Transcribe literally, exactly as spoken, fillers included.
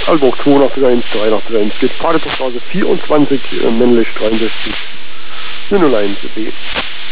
Alburg zweihunderteins, dreihunderteins, geht Paderstraße vierundzwanzig, äh, männlich dreiundsechzig, null null eins B.